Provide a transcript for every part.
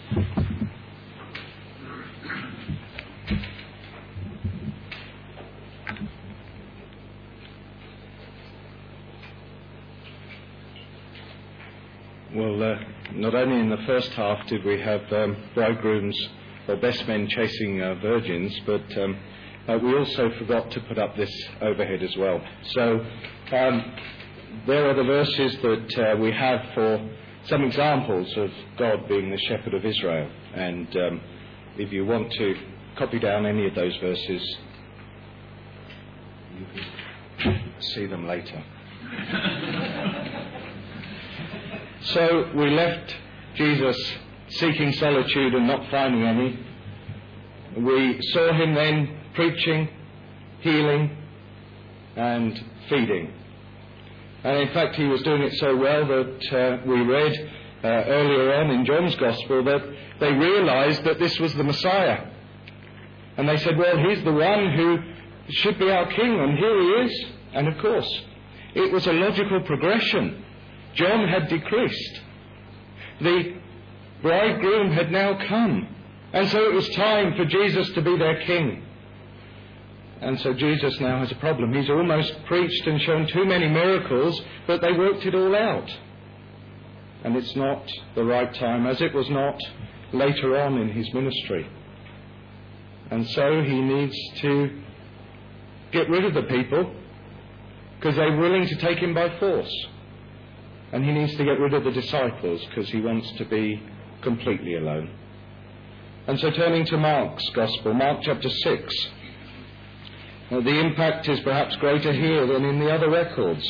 Well, not only in the first half did we have bridegrooms or best men chasing virgins, but we also forgot to put up this overhead as well. So there are the verses that we have for some examples of God being the shepherd of Israel. And if you want to copy down any of those verses, you can see them later. So we left Jesus seeking solitude and not finding any. We saw him then preaching, healing and feeding. And in fact he was doing it so well that we read earlier on in John's Gospel that they realized that this was the Messiah. And they said, well, he's the one who should be our king, and here he is. And of course, it was a logical progression. John had decreased. The bridegroom had now come. And so it was time for Jesus to be their king. And so Jesus now has a problem. He's almost preached and shown too many miracles, but they worked it all out. And it's not the right time, as it was not later on in his ministry. And so he needs to get rid of the people because they're willing to take him by force. And he needs to get rid of the disciples because he wants to be completely alone. And so turning to Mark's Gospel, Mark chapter 6. The impact is perhaps greater here than in the other records.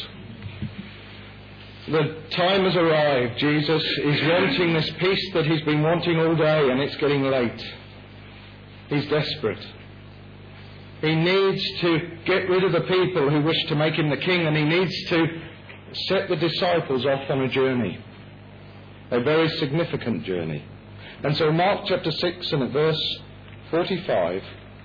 The time has arrived. Jesus is wanting this peace that he's been wanting all day, and it's getting late. He's desperate. He needs to get rid of the people who wish to make him the king, and he needs to set the disciples off on a journey, a very significant journey. And so Mark chapter 6 and at verse 45,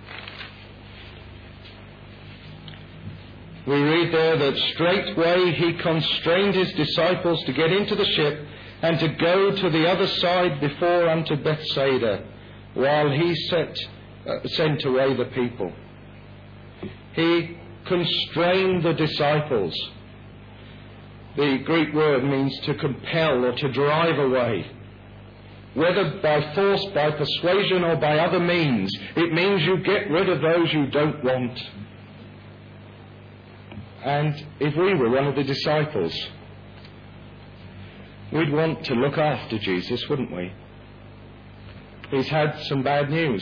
we read there that straightway he constrained his disciples to get into the ship and to go to the other side before unto Bethsaida, while he sent away the people. He constrained the disciples. The Greek word means to compel or to drive away. Whether by force, by persuasion or by other means, it means you get rid of those you don't want. And if we were one of the disciples, we'd want to look after Jesus, wouldn't we? He's had some bad news.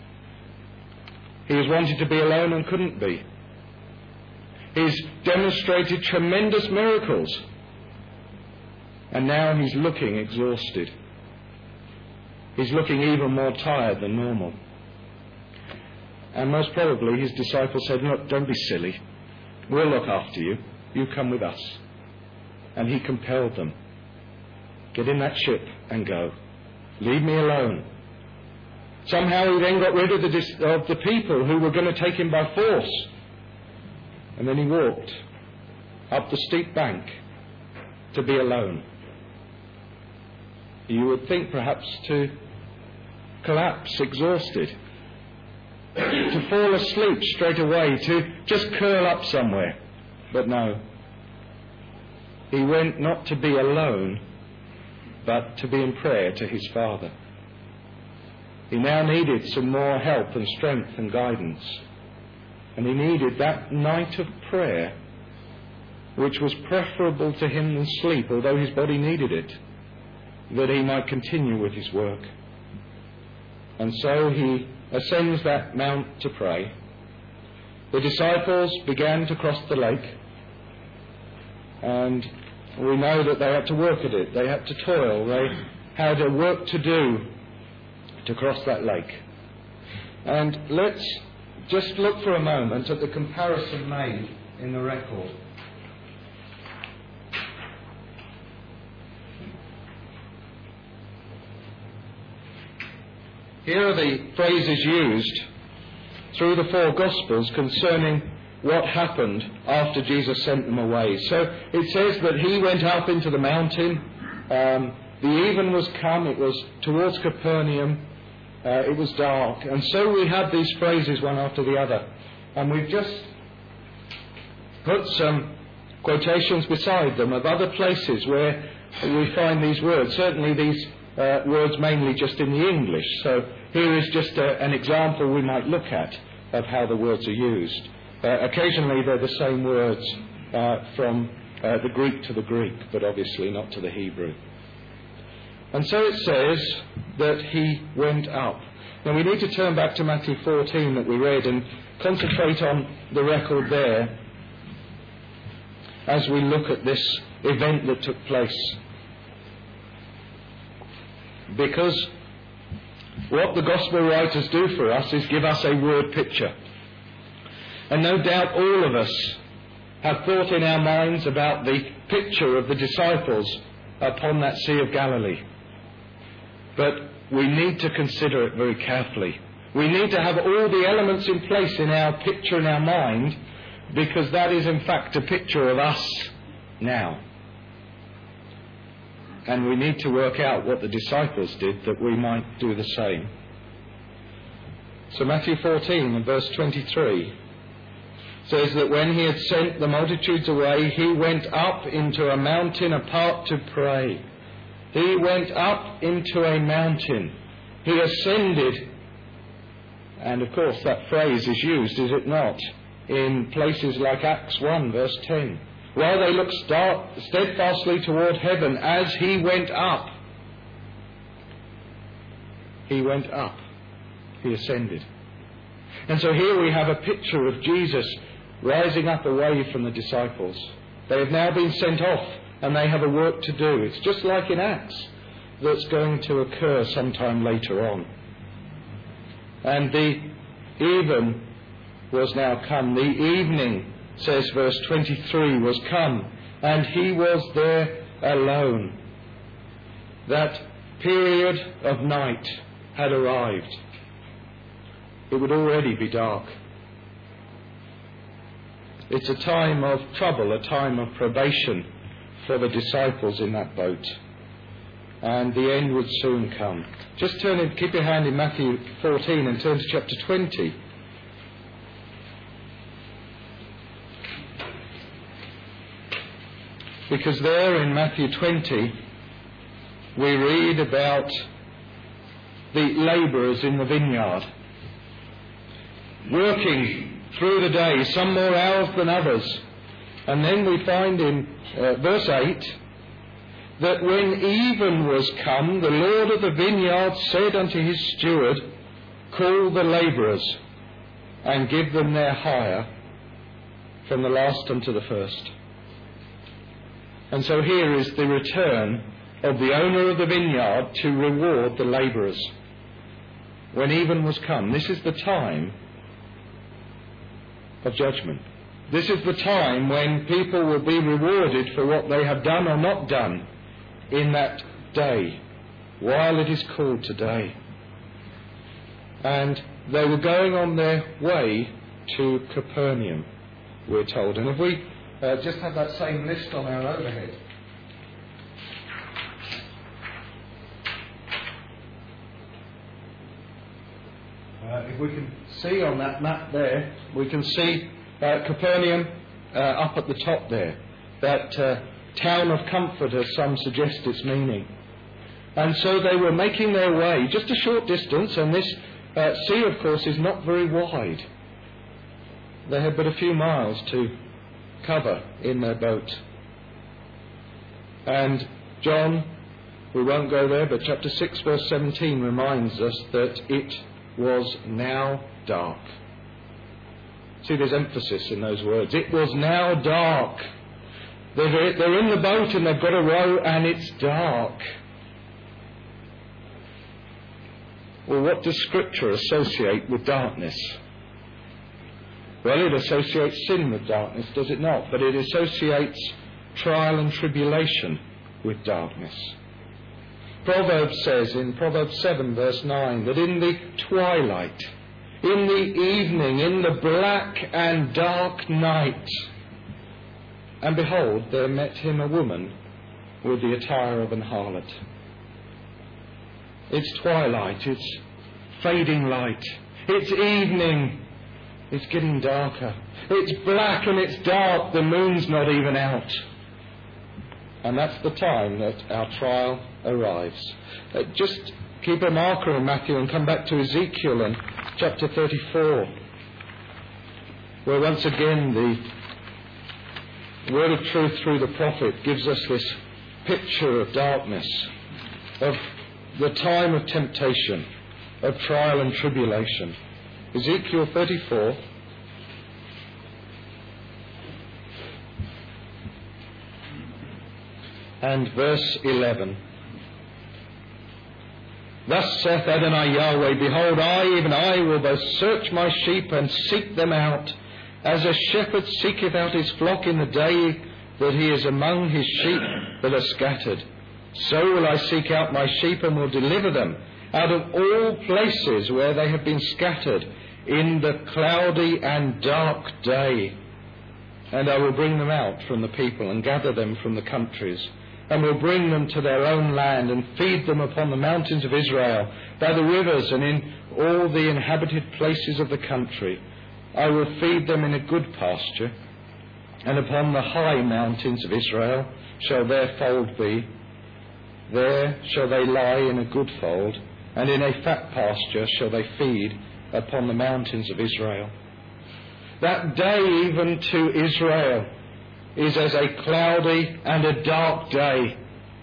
He was wanted to be alone and couldn't be. He's demonstrated tremendous miracles. And now he's looking exhausted. He's looking even more tired than normal. And most probably his disciples said, look, don't be silly. We'll look after you. You come with us. And he compelled them. Get in that ship and go. Leave me alone. Somehow he then got rid of the people who were going to take him by force. And then he walked up the steep bank to be alone. You would think perhaps to collapse exhausted, to fall asleep straight away, to just curl up somewhere. But no. He went not to be alone, but to be in prayer to his Father. He now needed some more help and strength and guidance. And he needed that night of prayer, which was preferable to him than sleep, although his body needed it, that he might continue with his work. And so he ascends that mount to pray. The disciples began to cross the lake, and we know that they had to work at it. They had to toil. They had a work to do to cross that lake. And let's just look for a moment at the comparison made in the record. Here are the phrases used through the four Gospels concerning what happened after Jesus sent them away. So it says that he went up into the mountain. the even was come, it was towards Capernaum, it was dark. And so we have these phrases one after the other. And we've just put some quotations beside them of other places where we find these words. Certainly these words mainly just in the English. So here is just an example we might look at of how the words are used. Occasionally they're the same words from the Greek to the Greek, but obviously not to the Hebrew. And so it says that he went up. Now we need to turn back to Matthew 14 that we read and concentrate on the record there as we look at this event that took place. Because what the Gospel writers do for us is give us a word picture. And no doubt all of us have thought in our minds about the picture of the disciples upon that Sea of Galilee. But we need to consider it very carefully. We need to have all the elements in place in our picture in our mind, because that is in fact a picture of us now. And we need to work out what the disciples did that we might do the same. So Matthew 14 and verse 23 says that when he had sent the multitudes away, he went up into a mountain apart to pray. He went up into a mountain. He ascended. And of course that phrase is used, is it not, in places like Acts 1 verse 10. While they looked steadfastly toward heaven as he went up. He went up. He ascended. And so here we have a picture of Jesus rising up away from the disciples. They have now been sent off and they have a work to do. It's just like in Acts that's going to occur sometime later on. And the even was now come. The evening, says verse 23, was come, and he was there alone. That period of night had arrived. It would already be dark. It's a time of trouble, a time of probation for the disciples in that boat. And the end would soon come. Just keep your hand in Matthew 14 and turn to chapter 20. Because there in Matthew 20 we read about the labourers in the vineyard working through the day, some more hours than others. And then we find in verse 8 that when even was come, the Lord of the vineyard said unto his steward, call the labourers and give them their hire from the last unto the first. And so here is the return of the owner of the vineyard to reward the labourers. When even was come, this is the time of judgment. This is the time when people will be rewarded for what they have done or not done in that day, while it is called today. And they were going on their way to Capernaum, we're told. And if we just have that same list on our overhead. If we can see on that map there, we can see Capernaum up at the top there. That town of comfort, as some suggest its meaning. And so they were making their way just a short distance, and this sea, of course, is not very wide. They had but a few miles to cover in their boat. And John, we won't go there, but chapter 6 verse 17 reminds us that it was now dark. See, there's emphasis in those words. It was now dark. They're in the boat and they've got to row and it's dark. Well, what does Scripture associate with darkness? Well, it associates sin with darkness, does it not? But it associates trial and tribulation with darkness. Proverbs says in Proverbs 7 verse 9 that in the twilight, in the evening, in the black and dark night, and behold, there met him a woman with the attire of an harlot. It's twilight. It's fading light. It's evening. It's getting darker. It's black and it's dark. The moon's not even out. And that's the time that our trial arrives. Just keep a marker in Matthew and come back to Ezekiel and chapter 34, where once again the word of truth through the prophet gives us this picture of darkness, of the time of temptation, of trial and tribulation. Ezekiel 34. And verse 11. Thus saith Adonai Yahweh, behold, I, even I, will both search my sheep and seek them out, as a shepherd seeketh out his flock in the day that he is among his sheep that are scattered. So will I seek out my sheep and will deliver them out of all places where they have been scattered in the cloudy and dark day. And I will bring them out from the people and gather them from the countries, and will bring them to their own land and feed them upon the mountains of Israel, by the rivers and in all the inhabited places of the country. I will feed them in a good pasture, and upon the high mountains of Israel shall their fold be. There shall they lie in a good fold, and in a fat pasture shall they feed upon the mountains of Israel. That day even to Israel is as a cloudy and a dark day.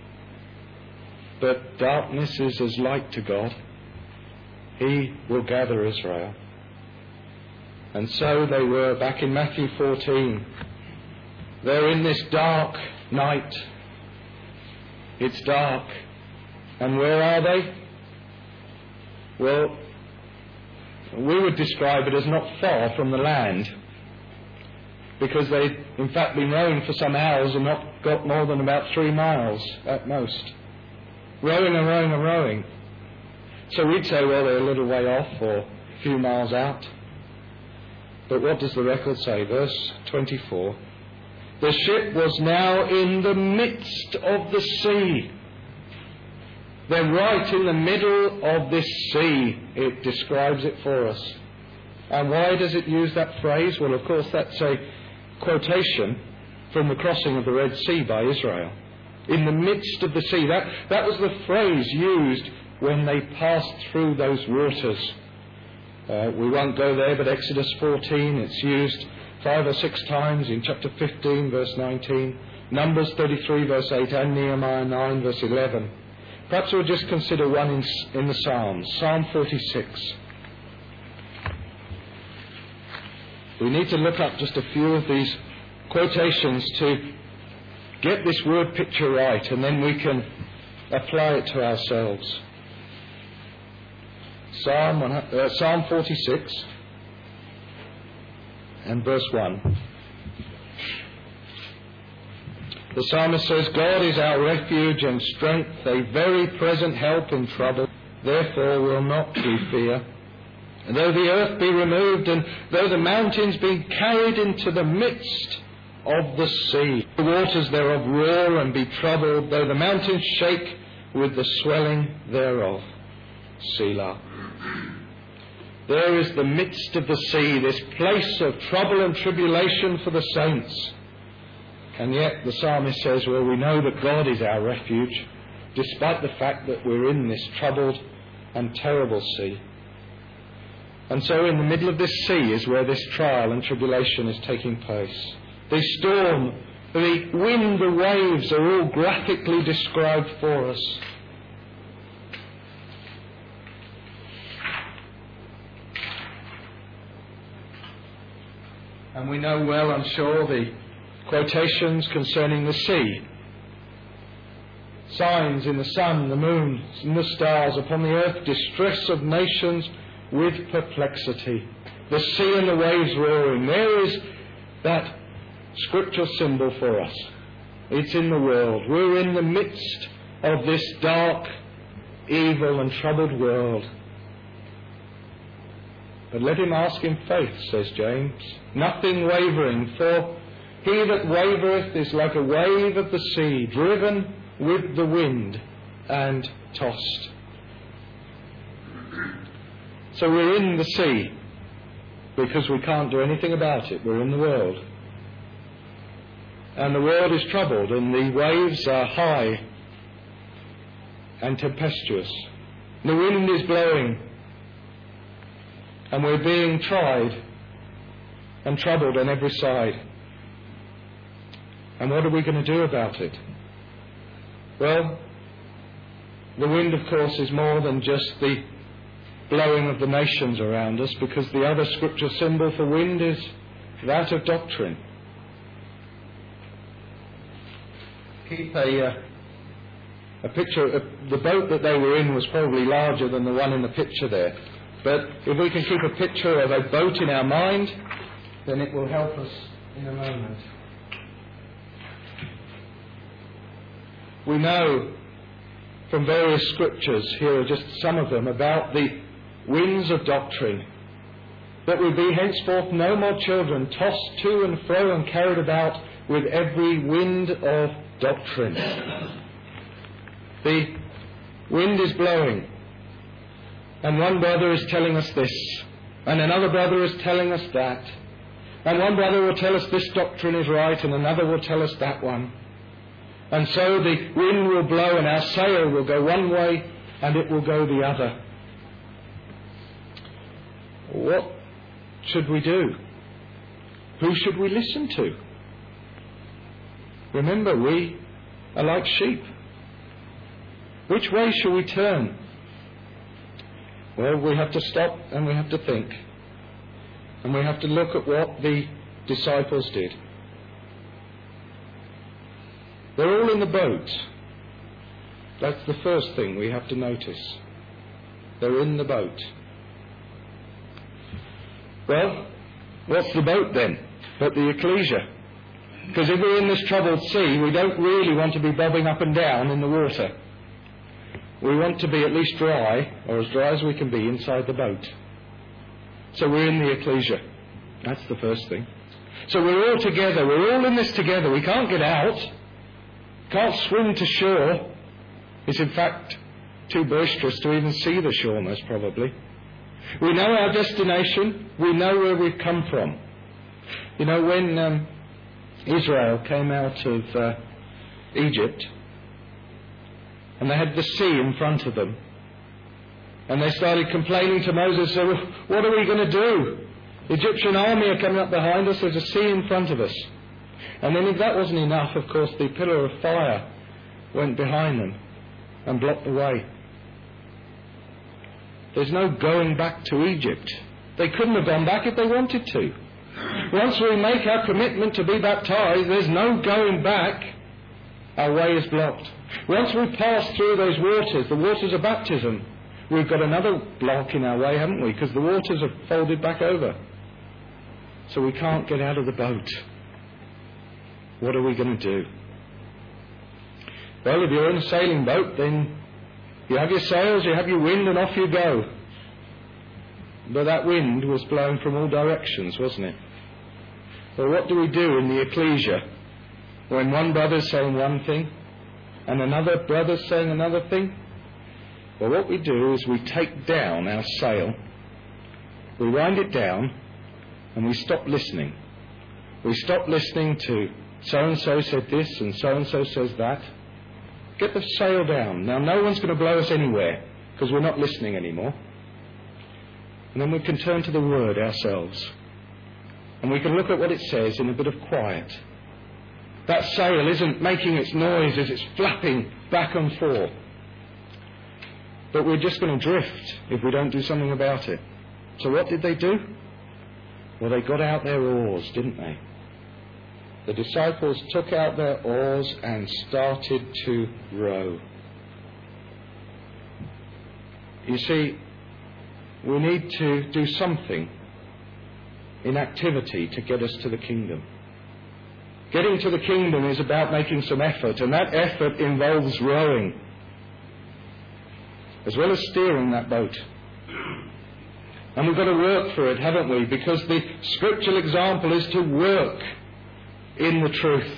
But darkness is as light to God. He will gather Israel. And so they were back in Matthew 14. They're in this dark night. It's dark. And where are they? Well, we would describe it as not far from the land, because they'd in fact been rowing for some hours and not got more than about 3 miles at most. Rowing and rowing and rowing. So we'd say, well, they're a little way off or a few miles out. But what does the record say? Verse 24. The ship was now in the midst of the sea. They're right in the middle of this sea. It describes it for us. And why does it use that phrase? Well, of course, that's a quotation from the crossing of the Red Sea by Israel. In the midst of the sea. That was the phrase used when they passed through those waters. We won't go there, but Exodus 14, it's used 5 or 6 times in chapter 15, verse 19, Numbers 33, verse 8, and Nehemiah 9, verse 11. Perhaps we'll just consider one in the Psalms, Psalm 46. We need to look up just a few of these quotations to get this word picture right, and then we can apply it to ourselves. Psalm 46 and verse 1. The psalmist says, God is our refuge and strength, a very present help in trouble. Therefore will not we fear. And though the earth be removed, and though the mountains be carried into the midst of the sea, the waters thereof roar and be troubled, though the mountains shake with the swelling thereof. Selah. There is the midst of the sea, this place of trouble and tribulation for the saints. And yet the psalmist says, well, we know that God is our refuge, despite the fact that we're in this troubled and terrible sea. And so in the middle of this sea is where this trial and tribulation is taking place. The storm, the wind, the waves are all graphically described for us. And we know well, I'm sure, the quotations concerning the sea. Signs in the sun, the moon, and the stars upon the earth, distress of nations with perplexity. The sea and the waves roaring. There is that scriptural symbol for us. It's in the world. We're in the midst of this dark, evil and troubled world. But let him ask in faith, says James, nothing wavering, for he that wavereth is like a wave of the sea, driven with the wind and tossed. So we're in the sea because we can't do anything about it. We're in the world. And the world is troubled, and the waves are high and tempestuous. The wind is blowing, and we're being tried and troubled on every side. And what are we going to do about it? Well, the wind, of course, is more than just the blowing of the nations around us, because the other scripture symbol for wind is that of doctrine. Keep a picture. The boat that they were in was probably larger than the one in the picture there. But if we can keep a picture of a boat in our mind, then it will help us in a moment. We know from various scriptures, here are just some of them, about the winds of doctrine, that we be henceforth no more children, tossed to and fro and carried about with every wind of doctrine. The wind is blowing, and one brother is telling us this, and another brother is telling us that, and one brother will tell us this doctrine is right, and another will tell us that one. And so the wind will blow, and our sail will go one way, and it will go the other. What should we do? Who should we listen to? Remember, we are like sheep. Which way shall we turn? Well, we have to stop and we have to think. And we have to look at what the disciples did. They're all in the boat. That's the first thing we have to notice. They're in the boat. Well, what's the boat then? But the ecclesia. Because if we're in this troubled sea, we don't really want to be bobbing up and down in the water. We want to be at least dry, or as dry as we can be, inside the boat. So we're in the ecclesia. That's the first thing. So we're all together. We're all in this together. We can't get out. Can't swim to shore. It's in fact too boisterous to even see the shore, most probably. We know our destination. We know where we've come from. You know, when Israel came out of Egypt, and they had the sea in front of them, and they started complaining to Moses, so what are we going to do? The Egyptian army are coming up behind us, there's a sea in front of us. And then if that wasn't enough, of course, the pillar of fire went behind them and blocked the way. There's no going back to Egypt. They couldn't have gone back if they wanted to. Once we make our commitment to be baptized, there's no going back. Our way is blocked. Once we pass through those waters, the waters of baptism, we've got another block in our way, haven't we? Because the waters have folded back over. So we can't get out of the boat. What are we going to do? Well, if you're in a sailing boat, then you have your sails, you have your wind, and off you go. But that wind was blowing from all directions, wasn't it? Well, what do we do in the ecclesia when one brother's saying one thing and another brother's saying another thing? Well, what we do is we take down our sail, we wind it down, and we stop listening. We stop listening to so-and-so said this and so-and-so says that. Get the sail down. Now, no one's going to blow us anywhere because we're not listening anymore. And then we can turn to the Word ourselves. And we can look at what it says in a bit of quiet. That sail isn't making its noise as it's flapping back and forth. But we're just going to drift if we don't do something about it. So what did they do? Well, they got out their oars, didn't they? The disciples took out their oars and started to row. You see, we need to do something in activity to get us to the kingdom. Getting to the kingdom is about making some effort, and that effort involves rowing, as well as steering that boat. And we've got to work for it, haven't we? Because the scriptural example is to work in the truth.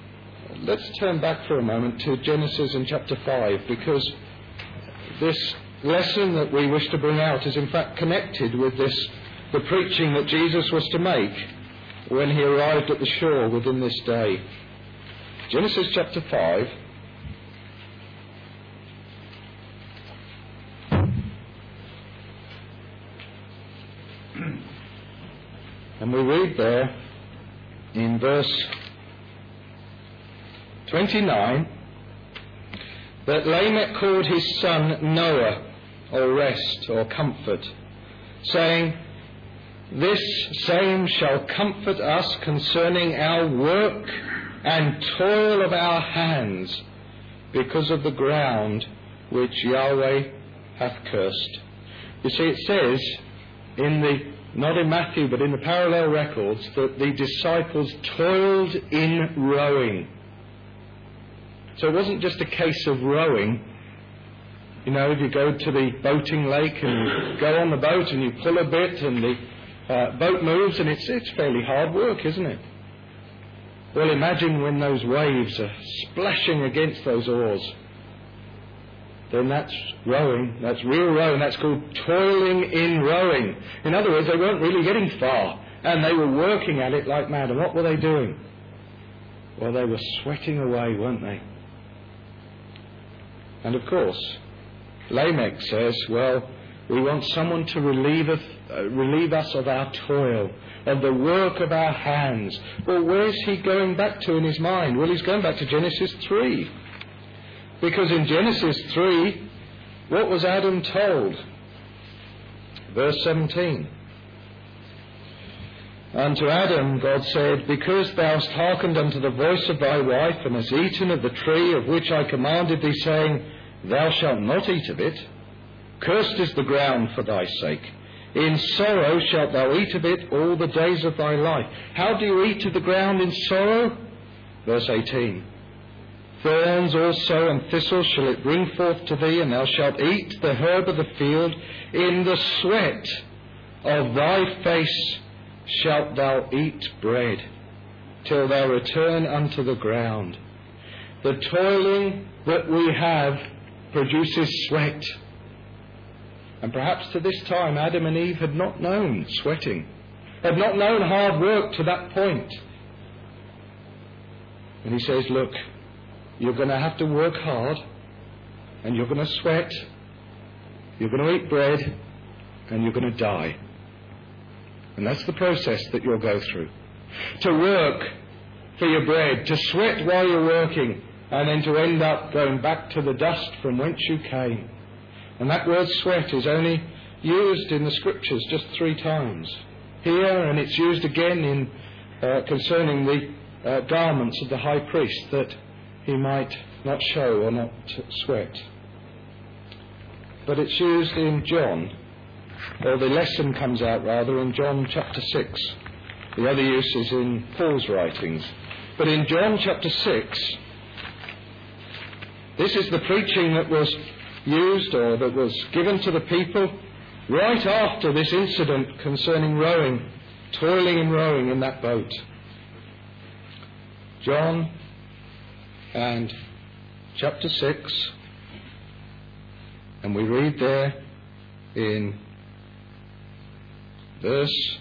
Let's turn back for a moment to Genesis in chapter 5, because this lesson that we wish to bring out is in fact connected with the preaching that Jesus was to make when he arrived at the shore within this day. Genesis chapter 5. And we read there in verse 29 that Lamech called his son Noah, or rest, or comfort, saying, "This same shall comfort us concerning our work and toil of our hands, because of the ground which Yahweh hath cursed." You see, it says not in Matthew, but in the parallel records, that the disciples toiled in rowing. So it wasn't just a case of rowing. You know, if you go to the boating lake and you go on the boat and you pull a bit and the boat moves, and it's fairly hard work, isn't it? Well, imagine when those waves are splashing against those oars. Then that's rowing, that's real rowing, that's called toiling in rowing. In other words, they weren't really getting far, and they were working at it like mad. And what were they doing? Well, they were sweating away, weren't they? And of course, Lamech says, well, we want someone to relieve us of our toil, of the work of our hands. Well, where's he going back to in his mind? Well, he's going back to Genesis 3. Because in Genesis 3, what was Adam told? Verse 17. Unto Adam God said, "Because thou hast hearkened unto the voice of thy wife, and hast eaten of the tree of which I commanded thee, saying, Thou shalt not eat of it, cursed is the ground for thy sake. In sorrow shalt thou eat of it all the days of thy life." How do you eat of the ground in sorrow? Verse 18. "Thorns also and thistles shall it bring forth to thee, and thou shalt eat the herb of the field. In the sweat of thy face shalt thou eat bread, till thou return unto the ground." The toiling that we have produces sweat. And perhaps to this time Adam and Eve had not known sweating, had not known hard work to that point. And he says, look, you're going to have to work hard, and you're going to sweat, you're going to eat bread, and you're going to die. And that's the process that you'll go through. To work for your bread, to sweat while you're working, and then to end up going back to the dust from whence you came. And that word sweat is only used in the Scriptures just 3 times. Here, and it's used again in concerning the garments of the high priest, that he might not show or not sweat. But it's used in John, or the lesson comes out rather in John chapter 6. The other use is in Paul's writings. But in John chapter 6, this is the preaching that was used, or that was given to the people right after this incident concerning rowing, toiling and rowing in that boat. John and chapter 6, and we read there in verse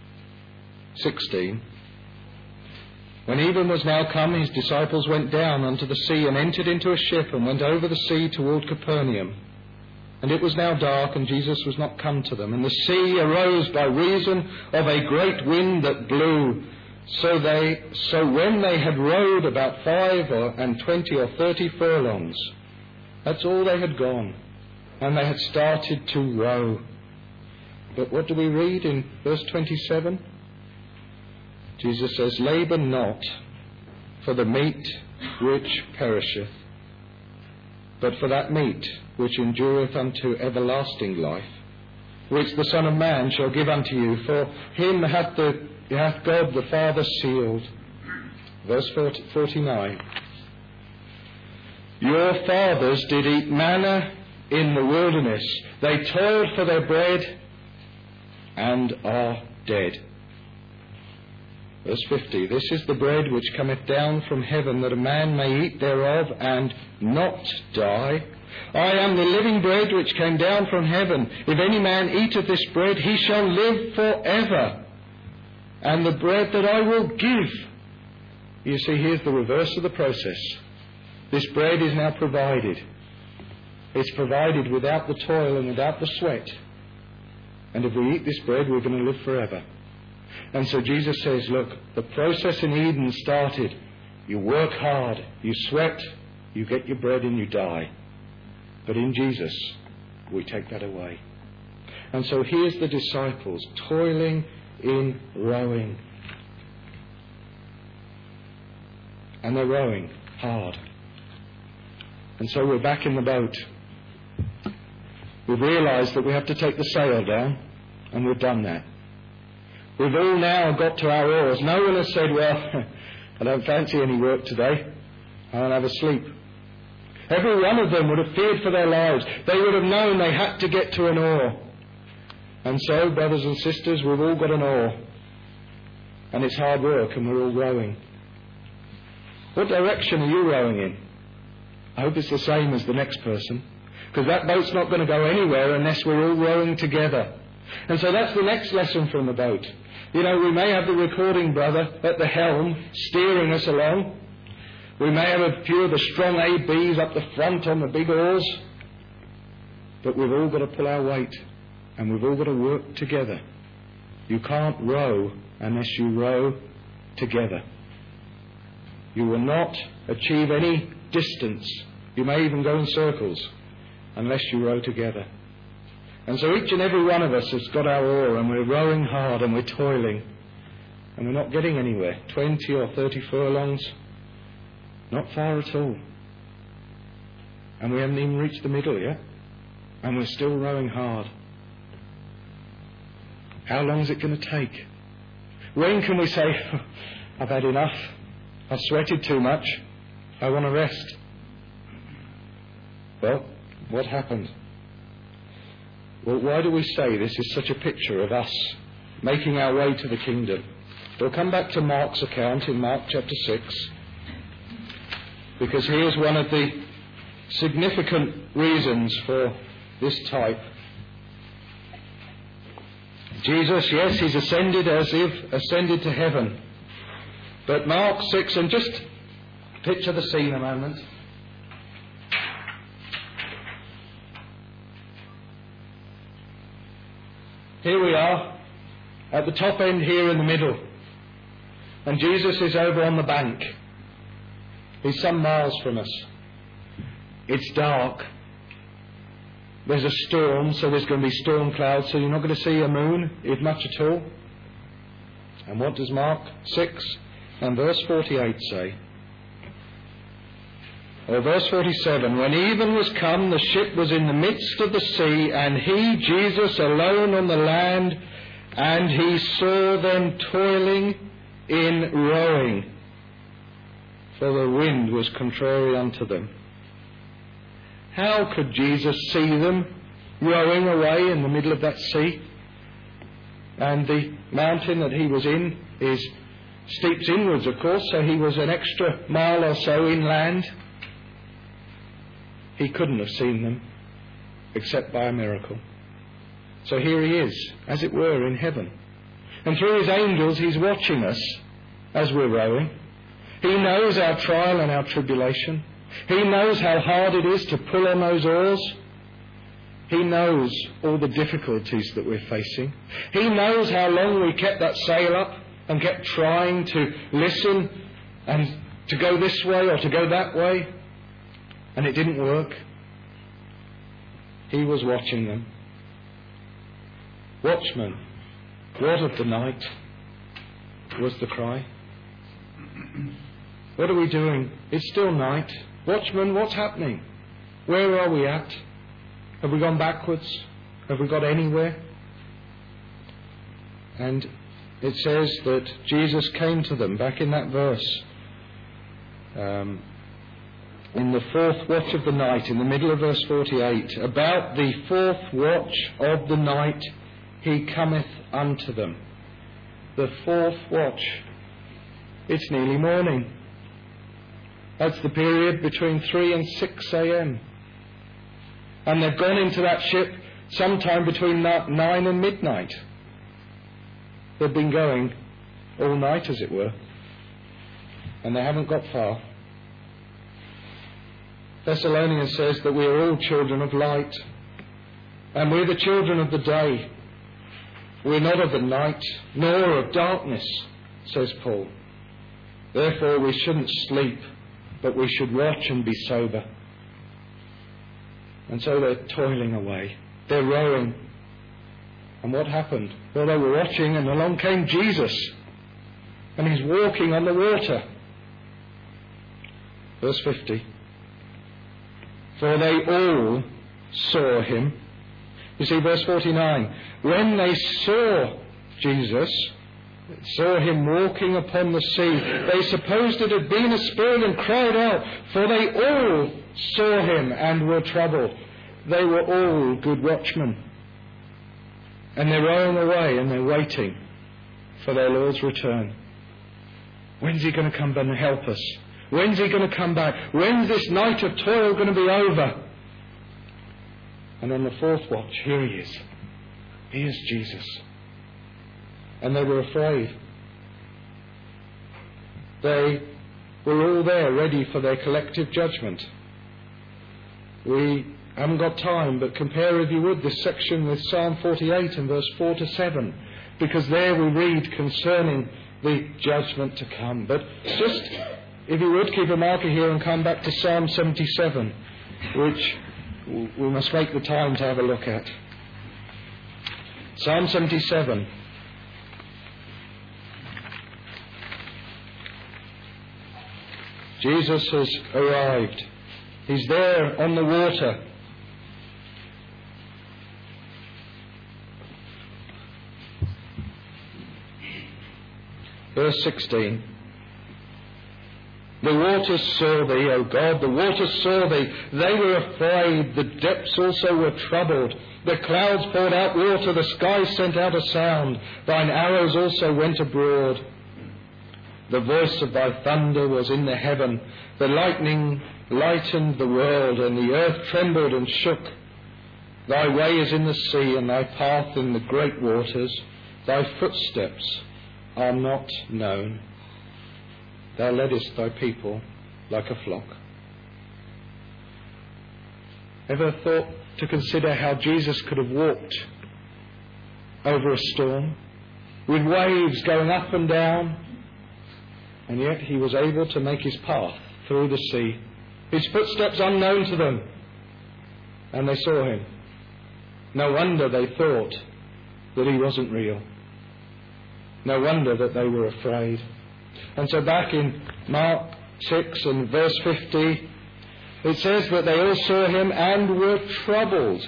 16, "When even was now come, his disciples went down unto the sea, and entered into a ship, and went over the sea toward Capernaum. And it was now dark, and Jesus was not come to them. And the sea arose by reason of a great wind that blew. So when they had rowed about 25 or 30 furlongs," that's all they had gone, and they had started to row. But what do we read in verse 27? Jesus says, "Labour not for the meat which perisheth, but for that meat which endureth unto everlasting life, which the Son of Man shall give unto you. For him hath God the Father sealed." Verse 49. "Your fathers did eat manna in the wilderness. They toiled for their bread and are dead." Verse 50. "This is the bread which cometh down from heaven, that a man may eat thereof and not die. I am the living bread which came down from heaven. If any man eat of this bread, he shall live forever. And the bread that I will give. You see, here's the reverse of the process. This bread is now provided. It's provided without the toil and without the sweat. And if we eat this bread, we're going to live forever. And so Jesus says, look, the process in Eden started. You work hard, you sweat, you get your bread and you die. But in Jesus, we take that away. And so here's the disciples toiling in rowing. And they're rowing hard. And so we're back in the boat. We've realised that we have to take the sail down, and we've done that. We've all now got to our oars. No one has said, well, I don't fancy any work today. I'll have a sleep. Every one of them would have feared for their lives. They would have known they had to get to an oar. And so, brothers and sisters, we've all got an oar. And it's hard work, and we're all rowing. What direction are you rowing in? I hope it's the same as the next person. Because that boat's not going to go anywhere unless we're all rowing together. And so that's the next lesson from the boat. You know, we may have the recording brother at the helm steering us along. We may have a few of the strong ABs up the front on the big oars. But we've all got to pull our weight. And we've all got to work together. You can't row unless you row together. You will not achieve any distance. You may even go in circles unless you row together. And so each and every one of us has got our oar, and we're rowing hard and we're toiling. And we're not getting anywhere. 20 or 30 furlongs. Not far at all. And we haven't even reached the middle yet. And we're still rowing hard. How long is it going to take? When can we say, I've had enough. I've sweated too much. I want to rest. Well, what happened? Well, why do we say this is such a picture of us making our way to the kingdom? We'll come back to Mark's account in Mark chapter 6, because here's one of the significant reasons for this type. Jesus, yes, he's ascended as if ascended to heaven. But Mark 6, and just picture the scene a moment. Here we are, at the top end here in the middle. And Jesus is over on the bank. He's some miles from us. It's dark. There's a storm, so there's going to be storm clouds, so you're not going to see a moon, if much at all. And what does Mark 6 and verse 48 say? Or verse 47, when even was come, the ship was in the midst of the sea, and he, Jesus, alone on the land, and he saw them toiling in rowing, for the wind was contrary unto them. How could Jesus see them rowing away in the middle of that sea? And the mountain that he was in steeps inwards, of course, so he was an extra mile or so inland. He couldn't have seen them except by a miracle. So here he is, as it were, in heaven. And through his angels, he's watching us as we're rowing. He knows our trial and our tribulation. He knows how hard it is to pull on those oars. He knows all the difficulties that we're facing. He knows how long we kept that sail up and kept trying to listen and to go this way or to go that way. And it didn't work. He was watching them. Watchman, what of the night? Was the cry. What are we doing? It's still night. Watchman, what's happening? Where are we at? Have we gone backwards? Have we got anywhere? And it says that Jesus came to them, back in that verse, in the fourth watch of the night, in the middle of verse 48, about the fourth watch of the night he cometh unto them. The fourth watch. It's nearly morning. That's the period between 3 and 6 a.m. And they've gone into that ship sometime between 9 and midnight. They've been going all night, as it were, and they haven't got far. Thessalonians says that we are all children of light, and we're the children of the day. We're not of the night, nor of darkness, says Paul. Therefore we shouldn't sleep, but we should watch and be sober. And so they're toiling away. They're rowing. And what happened? Well, they were watching, and along came Jesus. And he's walking on the water. Verse 50. For they all saw him. You see, verse 49. When they saw Jesus, saw him walking upon the sea, they supposed it had been a spirit and cried out, for they all saw him and were troubled. They were all good watchmen. And they're rowing away and they're waiting for their Lord's return. When's he going to come and help us? When's he going to come back? When's this night of toil going to be over? And on the fourth watch, here he is. He is Jesus. And they were afraid. They were all there ready for their collective judgment. We haven't got time, but compare, if you would, this section with Psalm 48 and verse 4 to 7, because there we read concerning the judgment to come. But just, if you would, keep a marker here and come back to Psalm 77, which we must make the time to have a look at. Psalm 77. Jesus has arrived. He's there on the water. Verse 16. The waters saw thee, O God, the waters saw thee. They were afraid. The depths also were troubled. The clouds poured out water. The sky sent out a sound. Thine arrows also went abroad. The voice of thy thunder was in the heaven. The lightning lightened the world, and the earth trembled and shook. Thy way is in the sea, and thy path in the great waters. Thy footsteps are not known. Thou leddest thy people like a flock. Ever thought to consider how Jesus could have walked over a storm with waves going up and down, and yet he was able to make his path through the sea, his footsteps unknown to them, and they saw him. No wonder they thought that he wasn't real. No wonder that they were afraid. And so back in Mark 6 and verse 50, it says that they all saw him and were troubled.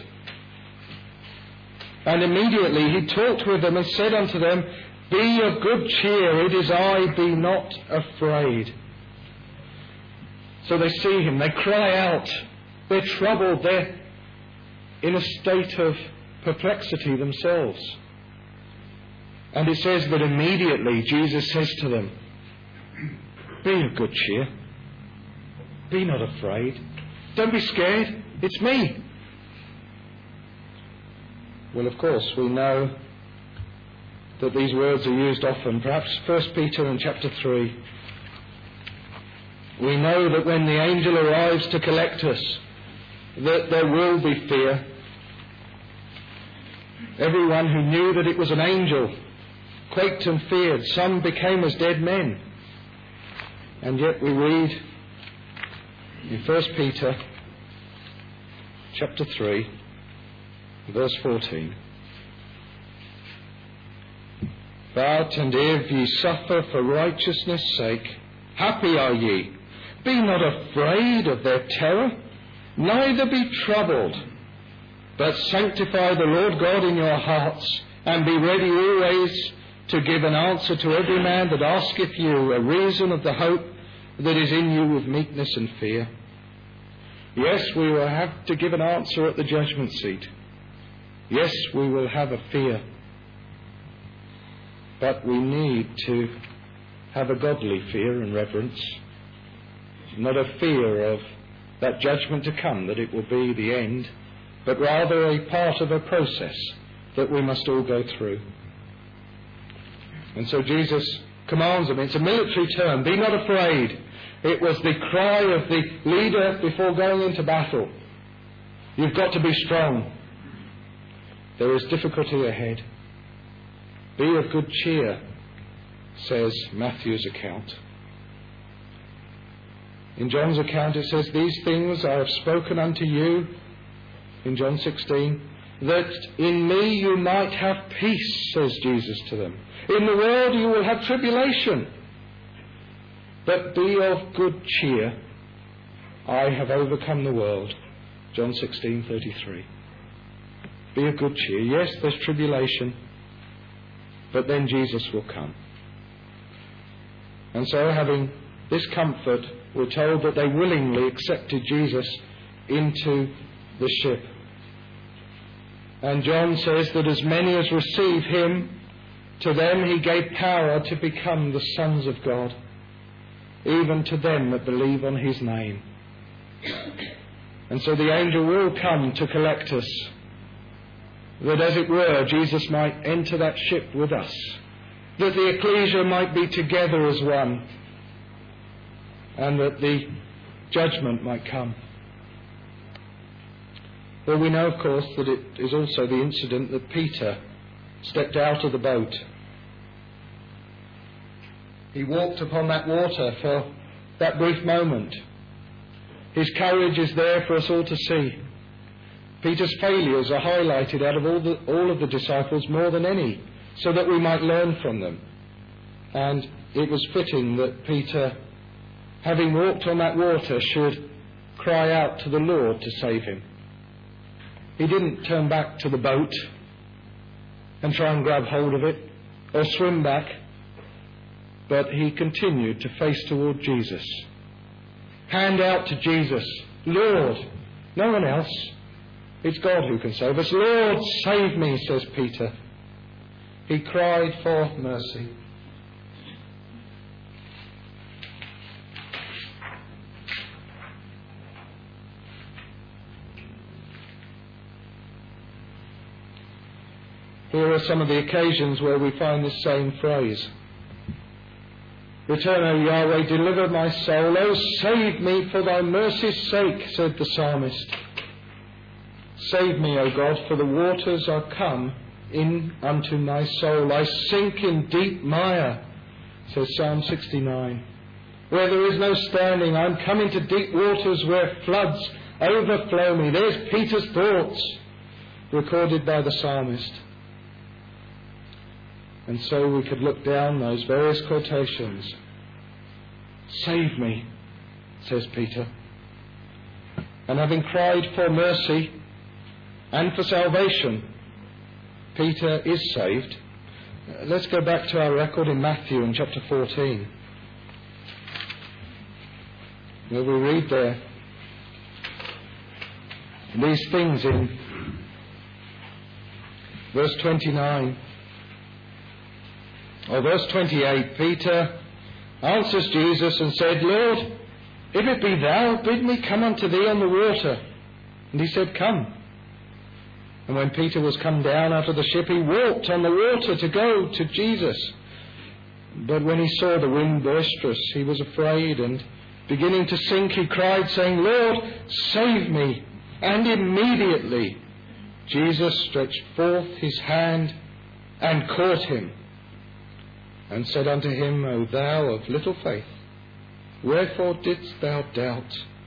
And immediately he talked with them and said unto them, Be of good cheer, it is I, be not afraid. So they see him, they cry out, they're troubled, they're in a state of perplexity themselves. And it says that immediately Jesus says to them, Be of good cheer. Be not afraid. Don't be scared. It's me. Well, of course, we know that these words are used often. Perhaps 1 Peter in chapter 3. We know that when the angel arrives to collect us, that there will be fear. Everyone who knew that it was an angel quaked and feared. Some became as dead men. And yet we read in 1 Peter chapter 3, verse 14. But, and if ye suffer for righteousness' sake, happy are ye. Be not afraid of their terror, neither be troubled, but sanctify the Lord God in your hearts, and be ready always to give an answer to every man that asketh you a reason of the hope that is in you with meekness and fear. Yes, we will have to give an answer at the judgment seat. Yes, we will have a fear. But we need to have a godly fear and reverence, not a fear of that judgment to come, that it will be the end but rather a part of a process that we must all go through. And so Jesus commands them. It's a military term. Be not afraid. It was the cry of the leader before going into battle. You've got to be strong. There is difficulty ahead. Be of good cheer, says Matthew's account. In John's account it says, these things I have spoken unto you, in John 16, that in me you might have peace, says Jesus to them. In the world you will have tribulation, but be of good cheer. I have overcome the world. John 16:33. Be of good cheer. Yes, there's tribulation, but then Jesus will come. And so, having this comfort, we're told that they willingly accepted Jesus into the ship. And John says that as many as receive him, to them he gave power to become the sons of God, even to them that believe on his name. And so the angel will come to collect us, that as it were, Jesus might enter that ship with us, that the ecclesia might be together as one, and that the judgment might come. Well, we know, of course, that it is also the incident that Peter stepped out of the boat. He walked upon that water for that brief moment. His courage is there for us all to see. Peter's failures are highlighted out of all of the disciples more than any, so that we might learn from them. And it was fitting that Peter, having walked on that water, should cry out to the Lord to save him. He didn't turn back to the boat and try and grab hold of it or swim back, but he continued to face toward Jesus. Hand out to Jesus. Lord, no one else. It's God who can save us. Lord, save me, says Peter. He cried for mercy. Here are some of the occasions where we find this same phrase. Return, O Yahweh, deliver my soul. O save me for thy mercy's sake, said the psalmist. Save me, O God, for the waters are come in unto my soul. I sink in deep mire, says Psalm 69. Where there is no standing, I'm come into deep waters where floods overflow me. There's Peter's thoughts, recorded by the psalmist. And so we could look down those various quotations. Save me, says Peter. And having cried for mercy and for salvation, Peter is saved. Let's go back to our record in Matthew in chapter 14, where we read there these things in verse 29. Or verse 28, Peter answers Jesus and said, Lord, if it be thou, bid me come unto thee on the water. And he said, Come. And when Peter was come down out of the ship, he walked on the water to go to Jesus. But when he saw the wind boisterous, he was afraid, and beginning to sink, he cried, saying, Lord, save me. And immediately Jesus stretched forth his hand and caught him, and said unto him, O thou of little faith, wherefore didst thou doubt?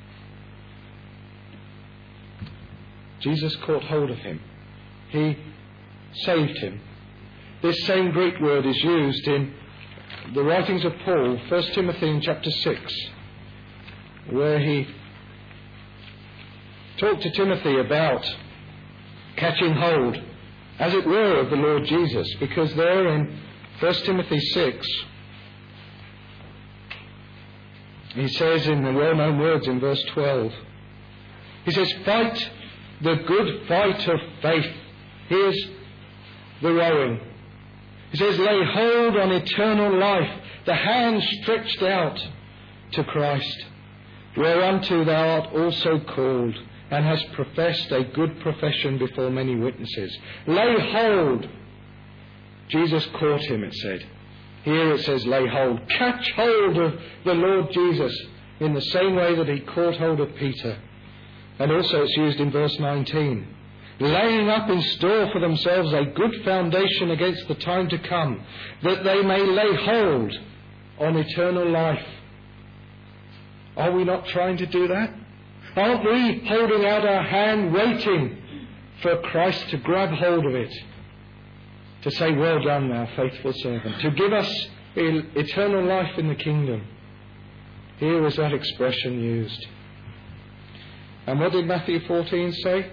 Jesus caught hold of him. He saved him. This same Greek word is used in the writings of Paul, 1 Timothy in chapter 6, where he talked to Timothy about catching hold, as it were, of the Lord Jesus, because there in 1 Timothy 6, he says in the well-known words in verse 12, he says, fight the good fight of faith. Here's the rowing. He says, lay hold on eternal life, the hand stretched out to Christ, whereunto thou art also called, and has professed a good profession before many witnesses. Lay hold. Jesus caught him, it said. Here it says lay hold. Catch hold of the Lord Jesus in the same way that he caught hold of Peter. And also it's used in verse 19. Laying up in store for themselves a good foundation against the time to come, that they may lay hold on eternal life. Are we not trying to do that? Aren't we holding out our hand, waiting for Christ to grab hold of it, to say, well done, thou faithful servant, to give us eternal life in the kingdom? Here is that expression used. And what did Matthew 14 say?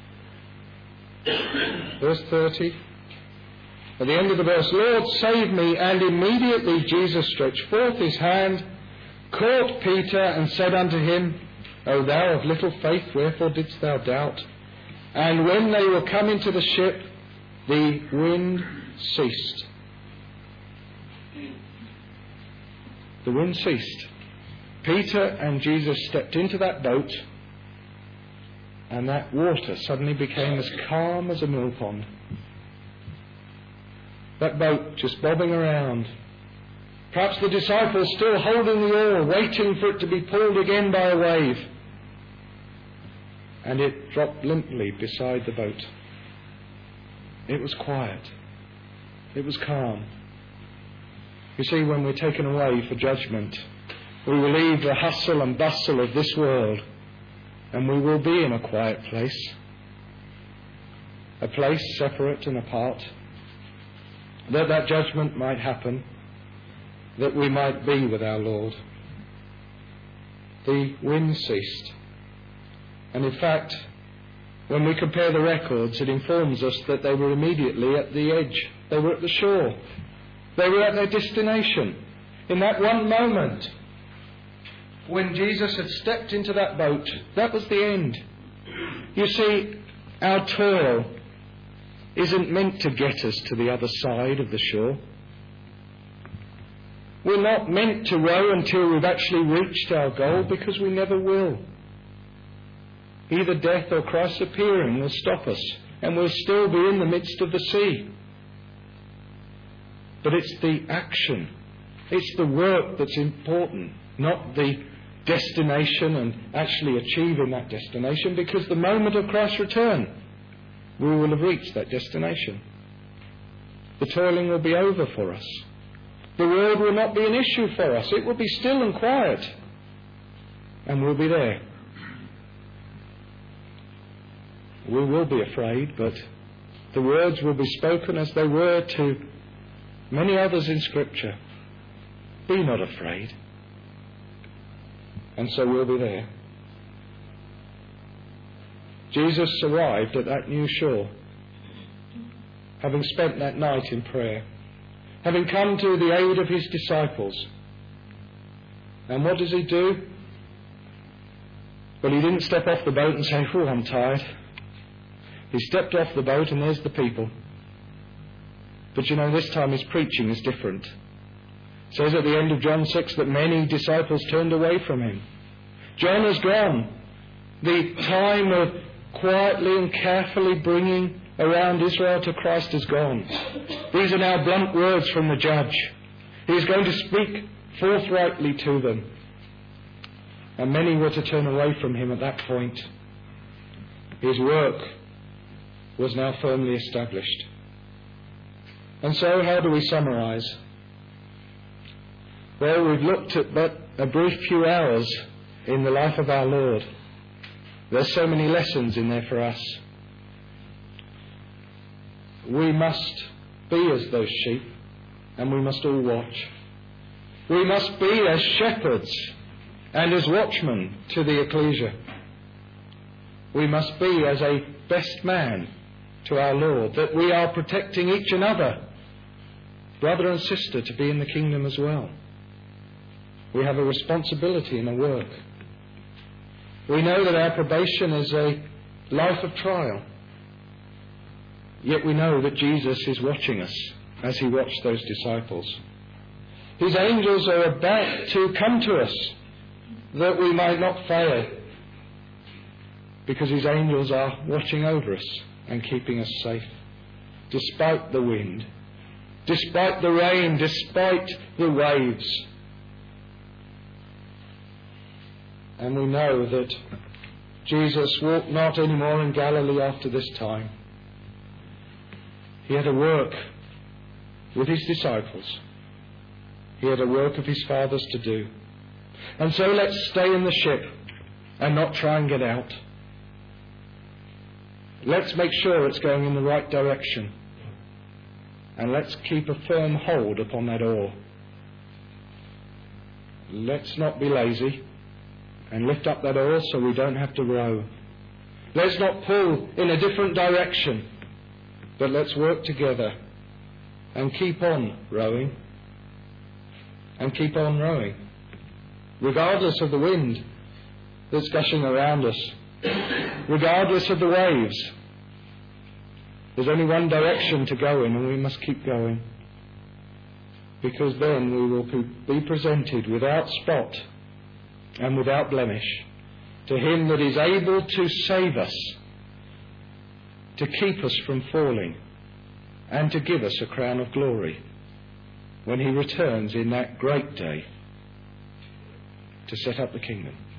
Verse 30. At the end of the verse, Lord, save me. And immediately Jesus stretched forth his hand, caught Peter, and said unto him, O thou of little faith, wherefore didst thou doubt? And when they were come into the ship, the wind ceased. The wind ceased. Peter and Jesus stepped into that boat, and that water suddenly became as calm as a mill pond. That boat just bobbing around. Perhaps the disciples still holding the oar, waiting for it to be pulled again by a wave. And it dropped limply beside the boat. It was quiet. It was calm. You see, when we're taken away for judgment, we will leave the hustle and bustle of this world, and we will be in a quiet place, a place separate and apart, that judgment might happen, that we might be with our Lord. The wind ceased. And in fact, when we compare the records, it informs us that they were immediately at the edge. They were at the shore. They were at their destination. In that one moment, when Jesus had stepped into that boat, that was the end. You see, our toil isn't meant to get us to the other side of the shore. We're not meant to row until we've actually reached our goal, because we never will. Either death or Christ's appearing will stop us, and we'll still be in the midst of the sea. But it's the action, it's the work that's important, not the destination and actually achieving that destination, because the moment of Christ's return, we will have reached that destination. The toiling will be over for us. The world will not be an issue for us. It will be still and quiet, and we'll be there. We will be afraid, but the words will be spoken as they were to many others in Scripture. Be not afraid. And so we'll be there. Jesus arrived at that new shore, having spent that night in prayer, having come to the aid of his disciples. And what does he do? Well, he didn't step off the boat and say, "Oh, I'm tired." He stepped off the boat, and there's the people. But you know, this time his preaching is different. It says at the end of John 6 that many disciples turned away from him. John is gone. The time of quietly and carefully bringing around Israel to Christ is gone. These are now blunt words from the judge. He is going to speak forthrightly to them. And many were to turn away from him at that point. His work was now firmly established. And so, how do we summarize? Well, we've looked at but a brief few hours in the life of our Lord. There's so many lessons in there for us. We must be as those sheep, and we must all watch. We must be as shepherds and as watchmen to the ecclesia. We must be as a best man to our Lord, that we are protecting each another, brother and sister, to be in the kingdom as well. We have a responsibility in the work. We know that our probation is a life of trial. Yet we know that Jesus is watching us as he watched those disciples. His angels are about to come to us that we might not fail. because his angels are watching over us and keeping us safe, despite the wind, despite the rain, despite the waves. And we know that Jesus walked not any more in Galilee after this time. He had a work with his disciples. He had a work of his Father's to do. And so let's stay in the ship and not try and get out. Let's make sure it's going in the right direction. And let's keep a firm hold upon that oar. Let's not be lazy and lift up that oar so we don't have to row. Let's not pull in a different direction, but let's work together and keep on rowing. And keep on rowing, regardless of the wind that's gushing around us, regardless of the waves. There's only one direction to go in, and we must keep going, because then we will be presented without spot and without blemish to him that is able to save us, to keep us from falling, and to give us a crown of glory when he returns in that great day to set up the kingdom.